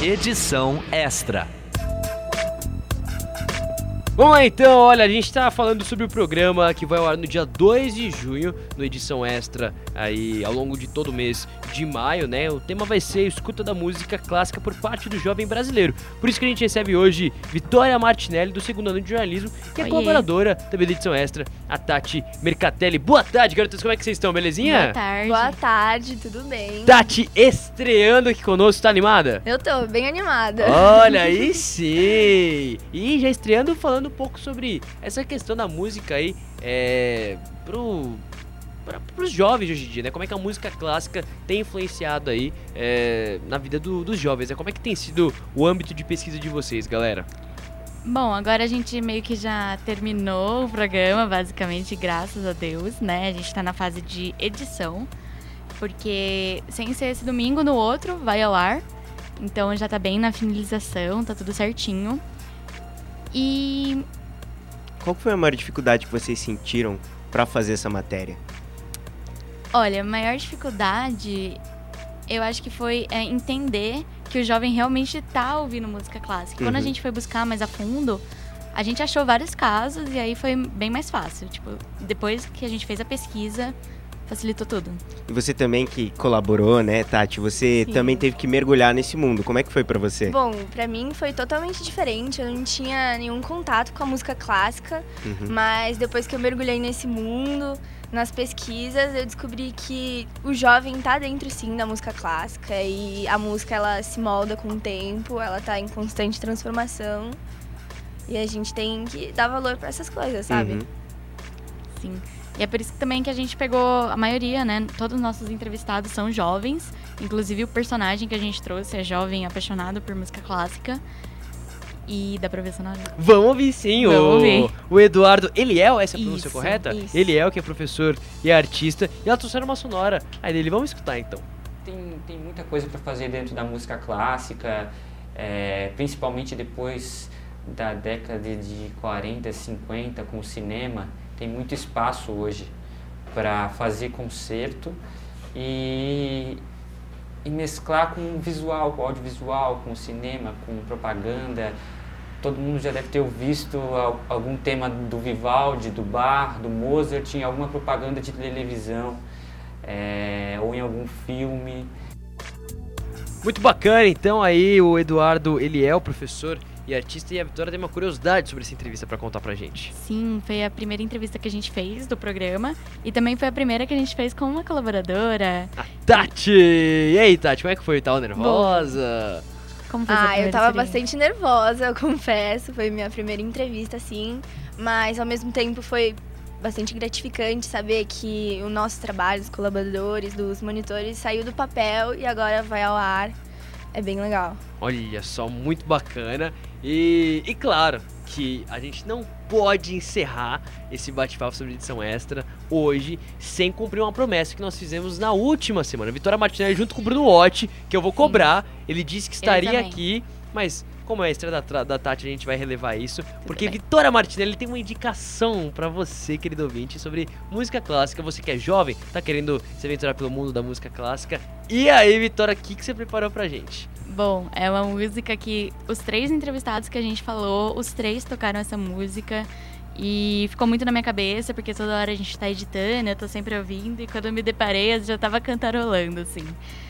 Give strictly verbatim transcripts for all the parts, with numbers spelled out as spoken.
Edição Extra. Vamos lá então, olha, a gente tá falando sobre o programa que vai ao ar no dia dois de junho, no Edição Extra, aí ao longo de todo o mês de maio, né? O tema vai ser Escuta da Música Clássica por parte do jovem brasileiro. Por isso que a gente recebe hoje Vitória Martinelli, do segundo ano de jornalismo, e a Oiê. colaboradora também da Edição Extra, a Tati Mercatelli. Boa tarde, garotas, como é que vocês estão, belezinha? Boa tarde. Boa tarde, tudo bem? Tati estreando aqui conosco, tá animada? Eu tô bem animada. Olha, aí sim! E já estreando falando um pouco sobre essa questão da música aí, é, pro, pra, pros jovens de hoje em dia, né? Como é que a música clássica tem influenciado aí é, na vida do, dos jovens, né? Como é que tem sido o âmbito de pesquisa de vocês, galera? Bom, agora a gente meio que já terminou o programa, basicamente, graças a Deus, né? A gente tá na fase de edição, porque sem ser esse domingo, no outro vai ao ar. Então já tá bem na finalização, tá tudo certinho. E Qual foi a maior dificuldade que vocês sentiram pra fazer essa matéria? olha, a maior dificuldade, eu acho que foi é, entender que o jovem realmente tá ouvindo música clássica. Quando a Uhum. gente foi buscar mais a fundo, a gente achou vários casos e aí foi bem mais fácil. Tipo, depois que a gente fez a pesquisa, facilitou tudo. E você também que colaborou, né, Tati? Você Sim. também teve que mergulhar nesse mundo. Como é que foi pra você? Bom, pra mim foi totalmente diferente. Eu não tinha nenhum contato com a música clássica, Uhum. mas depois que eu mergulhei nesse mundo, nas pesquisas, eu descobri que o jovem tá dentro sim da música clássica e a música ela se molda com o tempo, ela tá em constante transformação. E a gente tem que dar valor pra essas coisas, sabe? Uhum. Sim. E é por isso que também que a gente pegou a maioria, né? Todos os nossos entrevistados são jovens. Inclusive o personagem que a gente trouxe é jovem apaixonado por música clássica. E dá pra ver essa hora? Vamos ouvir sim, Vamos o, ouvir. o Eduardo Eliel, essa é a pronúncia Isso, correta? isso. Eliel, que é professor e artista, e ela trouxeram uma sonora aí dele. Vamos escutar então. Tem, tem muita coisa para fazer dentro da música clássica, é, principalmente depois da década de quarenta, cinquenta com o cinema. Tem muito espaço hoje para fazer concerto e, e mesclar com o visual, com o audiovisual, com o cinema, com propaganda. Todo mundo já deve ter visto algum tema do Vivaldi, do Bach, do Mozart em alguma propaganda de televisão. É, ou em algum filme. Muito bacana, então, aí o Eduardo Eliel, professor e artista, e a Vitória tem uma curiosidade sobre essa entrevista pra contar pra gente. Sim, foi a primeira entrevista que a gente fez do programa. E também foi a primeira que a gente fez com uma colaboradora. A Tati! E aí, Tati, como é que foi? Tava nervosa? Como foi essa Ah, eu primeira tava experiência? bastante nervosa, eu confesso. Foi minha primeira entrevista, assim. Mas, ao mesmo tempo, foi bastante gratificante saber que o nosso trabalho, os colaboradores, dos monitores, saiu do papel e agora vai ao ar. É bem legal. Olha só, muito bacana. E, e claro que a gente não pode encerrar esse bate-papo sobre edição extra hoje sem cumprir uma promessa que nós fizemos na última semana. Vitória Martinelli junto com o Bruno Otti, que eu vou cobrar. Ele disse que estaria também. aqui, aqui, mas como é a estreia da, tra- da Tati, a gente vai relevar isso. Porque bem. Vitória Martinelli tem uma indicação pra você, querido ouvinte, sobre música clássica. Você que é jovem, tá querendo se aventurar pelo mundo da música clássica. E aí, Vitória, o que, que você preparou pra gente? Bom, é uma música que os três entrevistados que a gente falou, os três tocaram essa música. E ficou muito na minha cabeça, porque toda hora a gente tá editando, eu tô sempre ouvindo. E quando eu me deparei, eu já tava cantarolando, assim.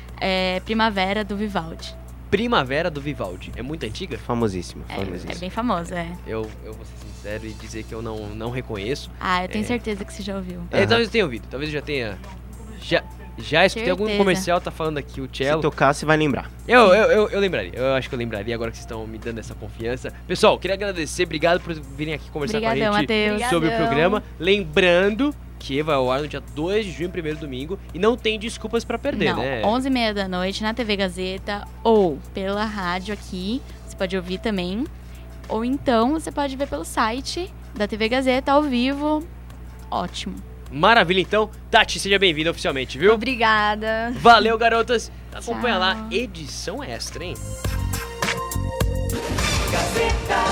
É Primavera, do Vivaldi. Primavera do Vivaldi. É muito antiga? Famosíssimo, É, famosíssimo. é bem famosa, é. Eu, eu vou ser sincero e dizer que eu não, não reconheço. Ah, eu tenho É. certeza que você já ouviu. É, Aham. talvez eu tenha ouvido, talvez eu já tenha. Já, já escutei algum Certeza. comercial, tá falando aqui o Se cello. tocar, você vai lembrar. Eu, eu, eu, eu lembraria, eu acho que eu lembraria agora que vocês estão me dando essa confiança. Pessoal, queria agradecer, obrigado por virem aqui conversar Obrigadão, com a gente Matheus. sobre o Obrigadão. programa. Lembrando que vai ao ar no dia dois de junho, primeiro domingo, e não tem desculpas pra perder, Não, né? onze e meia da noite na T V Gazeta ou pela rádio aqui, você pode ouvir também. Ou então você pode ver pelo site da T V Gazeta ao vivo. Ótimo. Maravilha, então. Tati, seja bem-vinda oficialmente, viu? Obrigada. Valeu, garotas. Acompanha Tchau. lá, edição extra, hein? Gazeta